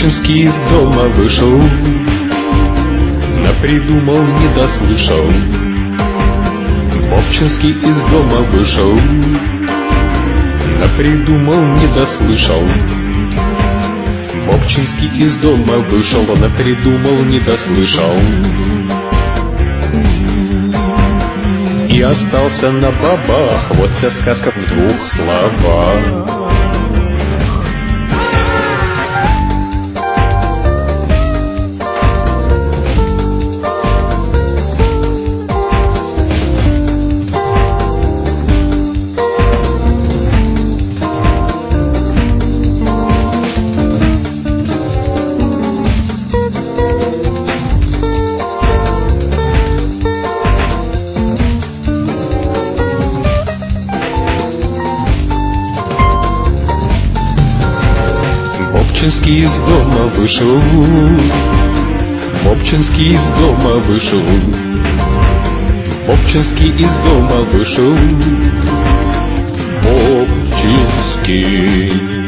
Бобчинский из дома вышел, напридумал, не дослышал. Бобчинский из дома вышел, напридумал, не дослышал. Бобчинский из дома вышел, напридумал, не дослышал. И остался на бабах, вот вся сказка в двух словах. Бобчинский из дома вышел, Бобчинский из дома вышел, Бобчинский из дома вышел, Бобчинский.